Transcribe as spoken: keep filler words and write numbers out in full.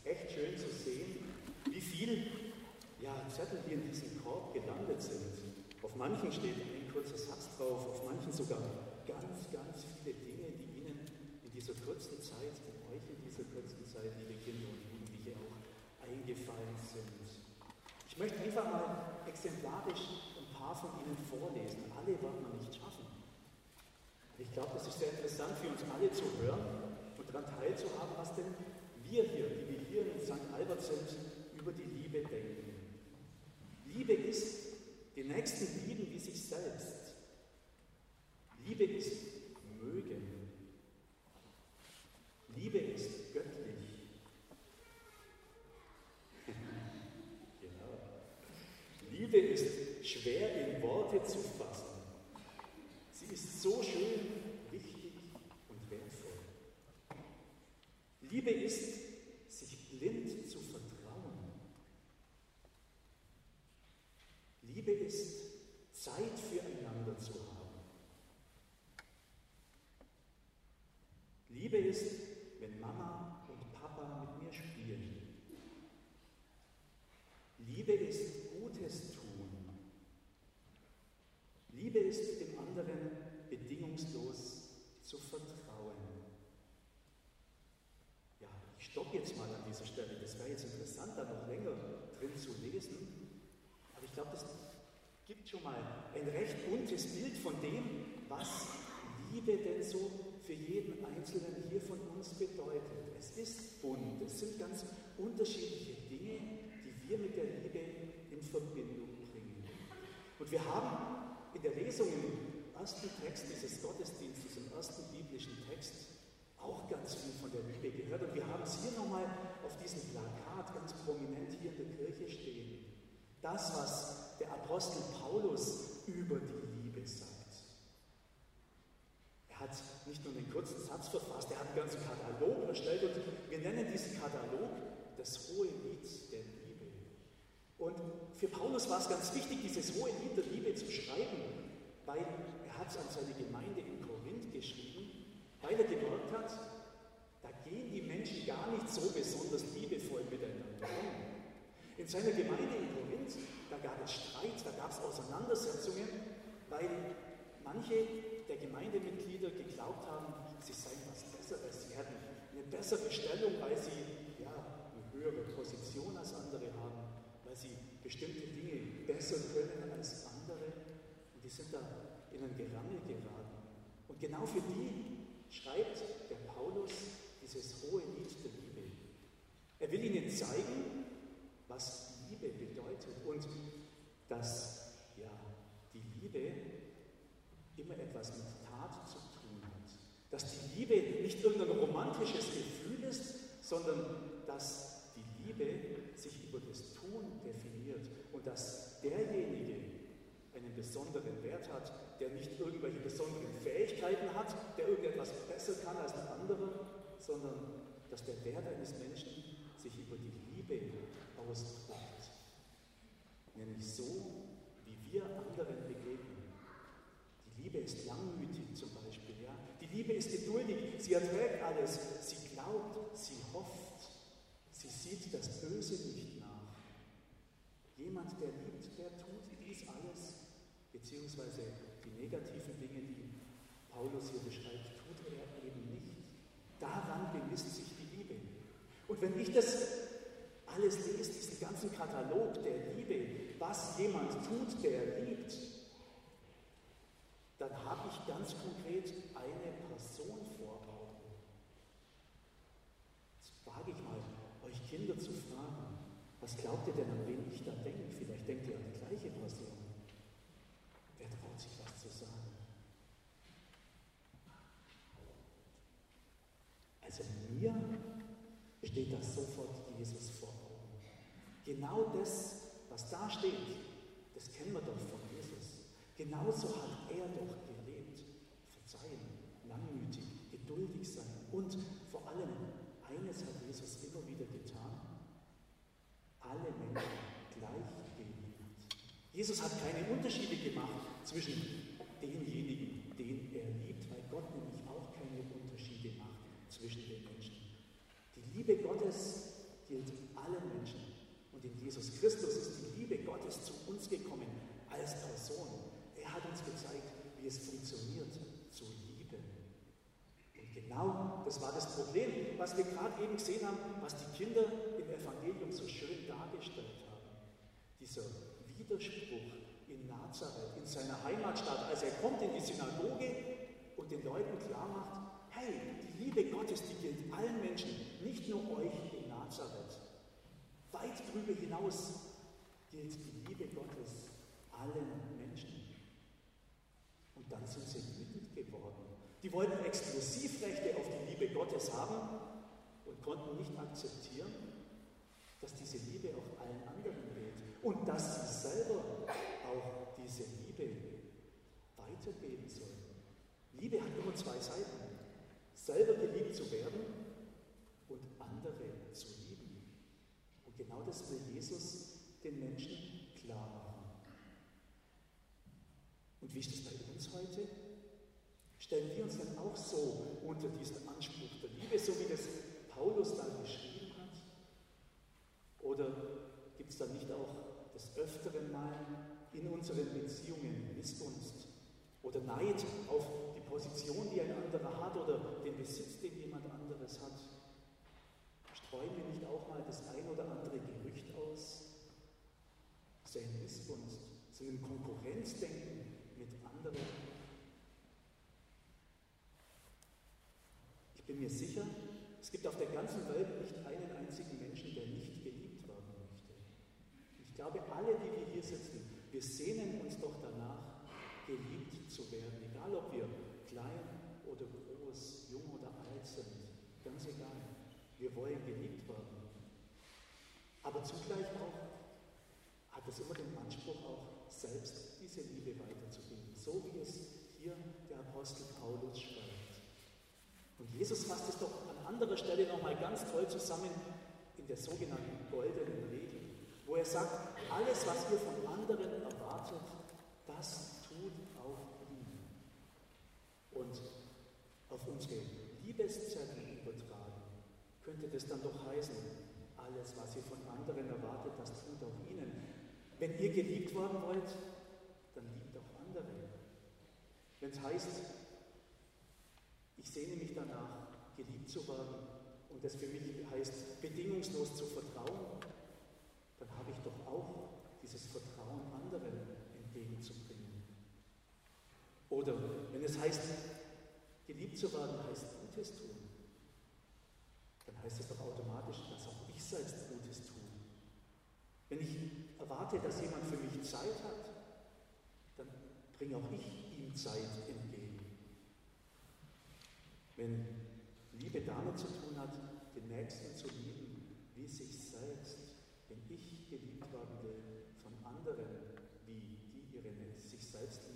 echt schön zu sehen, wie viele ja, Zettel hier in diesem Korb gelandet sind. Auf manchen steht ein kurzer Satz drauf, auf manchen sogar ganz, ganz viele Dinge, die Ihnen in dieser kurzen Zeit, in euch in dieser kurzen Zeit, liebe Kinder und Jugendliche, auch eingefallen sind. Ich möchte einfach mal exemplarisch ein paar von Ihnen vorlesen. Alle wird man nicht schaffen. Ich glaube, das ist sehr interessant für uns alle zu hören und daran teilzuhaben, was denn wir hier, die wir hier in Sankt Albert sind, über die Liebe denken. Liebe ist, den Nächsten lieben wie sich selbst. Liebe ist mögen. Liebe ist göttlich. Genau. Liebe ist schwer in Worte zu fassen. Sie ist so schön, wichtig und wertvoll. Liebe ist, sich blind zu vertrauen. Liebe ist, Zeit füreinander zu haben. Liebe ist, wenn Mama und Papa mit mir spielen. Liebe ist, Gutes tun. Liebe ist, dem anderen bedingungslos zu vertrauen. Ja, ich stoppe jetzt mal an dieser Stelle. Das wäre jetzt interessant, da noch länger drin zu lesen. Aber ich glaube, das gibt schon mal ein recht buntes Bild von dem, was Liebe denn so für jeden Einzelnen hier von uns bedeutet. Es ist bunt, es sind ganz unterschiedliche Dinge, die wir mit der Liebe in Verbindung bringen. Und wir haben in der Lesung im ersten Text dieses Gottesdienstes, im ersten biblischen Text, auch ganz viel von der Liebe gehört. Und wir haben es hier nochmal auf diesem Plakat ganz prominent hier in der Kirche stehen. Das, was der Apostel Paulus über die Liebe sagt. Er hat nicht nur einen kurzen Satz verfasst, er hat einen ganzen Katalog erstellt und wir nennen diesen Katalog das hohe Lied der Liebe. Und für Paulus war es ganz wichtig, dieses hohe Lied der Liebe zu schreiben, weil er hat es an seine Gemeinde in Korinth geschrieben, weil er gemerkt hat, da gehen die Menschen gar nicht so besonders liebevoll miteinander um. In seiner Gemeinde in Korinth, da gab es Streit, da gab es Auseinandersetzungen, weil manche der Gemeindemitglieder geglaubt haben, sie seien was Besseres, sie hätten eine bessere Stellung, weil sie ja, eine höhere Position als andere haben, weil sie bestimmte Dinge besser können als andere und die sind da in ein Gerangel geraten. Und genau für die schreibt der Paulus dieses hohe Lied der Liebe. Er will ihnen zeigen, was Liebe bedeutet und dass ja, die Liebe immer etwas mit Tat zu tun hat. Dass die Liebe nicht irgendein romantisches Gefühl ist, sondern dass die Liebe sich über das Tun definiert und dass derjenige einen besonderen Wert hat, der nicht irgendwelche besonderen Fähigkeiten hat, der irgendetwas besser kann als ein anderer, sondern dass der Wert eines Menschen sich über die Liebe ausdrückt. Nämlich so, wie wir anderen begegnen. Die Liebe ist langmütig zum Beispiel. Ja? Die Liebe ist geduldig, sie erträgt alles, sie glaubt, sie hofft, sie sieht das Böse nicht nach. Jemand, der liebt, der tut dies alles, beziehungsweise die negativen Dinge, die Paulus hier beschreibt, tut er eben nicht. Daran bemisst sich die Liebe. Und wenn ich das alles lese, diesen ganzen Katalog der Liebe, was jemand tut, der liebt, dann habe ich ganz konkret eine Person vor Augen. Jetzt wage ich mal, euch Kinder zu fragen, was glaubt ihr denn, an wen ich da denke? Vielleicht denkt ihr an die gleiche Person. Wer traut sich was zu sagen? Also mir steht da sofort Jesus vor Augen. Genau das, was da steht, das kennen wir doch von Jesus. Genauso hat er doch gelebt. Verzeihen, langmütig, geduldig sein und vor allem, eines hat Jesus immer wieder getan, alle Menschen gleich geliebt. Jesus hat keine Unterschiede gemacht zwischen denjenigen, den er liebt, weil Gott nämlich auch keine Unterschiede macht zwischen den Menschen. Die Liebe Gottes, gilt allen Menschen. Und in Jesus Christus ist die Liebe Gottes zu uns gekommen als Person. Er hat uns gezeigt, wie es funktioniert, zu lieben. Und genau das war das Problem, was wir gerade eben gesehen haben, was die Kinder im Evangelium so schön dargestellt haben. Dieser Widerspruch in Nazareth, in seiner Heimatstadt, als er kommt in die Synagoge und den Leuten klar macht, hey, die Liebe Gottes, die gilt allen Menschen, nicht nur euch in Nazareth. Weit darüber hinaus gilt die Liebe Gottes allen Menschen. Und dann sind sie wütend geworden. Die wollten Exklusivrechte auf die Liebe Gottes haben und konnten nicht akzeptieren, dass diese Liebe auch allen anderen gilt und dass sie selber auch diese Liebe weitergeben sollen. Liebe hat immer zwei Seiten. Selber geliebt zu werden und andere zu lieben. Und genau das will Jesus den Menschen klar machen. Und wie ist es bei uns heute? Stellen wir uns dann auch so unter diesen Anspruch der Liebe, so wie das Paulus da geschrieben hat? Oder gibt es dann nicht auch des Öfteren mal in unseren Beziehungen Missgunst oder Neid auf die Position, die ein anderer hat oder den Besitz, den jemand anderes hat? Streuen wir nicht auch mal das ein oder andere Gerücht aus? Sehen Missgunst, so ein Konkurrenzdenken mit anderen? Ich bin mir sicher, es gibt auf der ganzen Welt nicht einen einzigen Menschen, der nicht geliebt werden möchte. Ich glaube, alle, die wir hier sitzen, wir sehnen uns doch danach, geliebt zu werden, egal ob wir klein oder groß, jung oder alt sind, ganz egal. Wir wollen geliebt werden. Aber zugleich auch hat es immer den Anspruch, auch selbst diese Liebe weiterzugeben, so wie es hier der Apostel Paulus schreibt. Und Jesus fasst es doch an anderer Stelle nochmal ganz toll zusammen in der sogenannten goldenen Regel, wo er sagt, alles, was ihr von anderen erwartet, das tut auch ihnen. Und auf unsere Liebeszettel übertragen, könnte das dann doch heißen, alles, was ihr von anderen erwartet, das tut auch ihnen. Wenn ihr geliebt werden wollt, dann liebt auch andere. Wenn es heißt, ich sehne mich danach, geliebt zu werden, und das für mich heißt, bedingungslos zu vertrauen, dann habe ich doch auch dieses Vertrauen anderen entgegenzubringen. Oder wenn es heißt, geliebt zu werden, heißt Gutes tun, dann heißt es doch automatisch, dass auch ich selbst Gutes tue. Wenn ich erwarte, dass jemand für mich Zeit hat, dann bringe auch ich ihm Zeit entgegen. Wenn Liebe damit zu tun hat, den Nächsten zu lieben, wie sich selbst, wenn ich geliebt werden will von anderen, wie die ihre sich selbst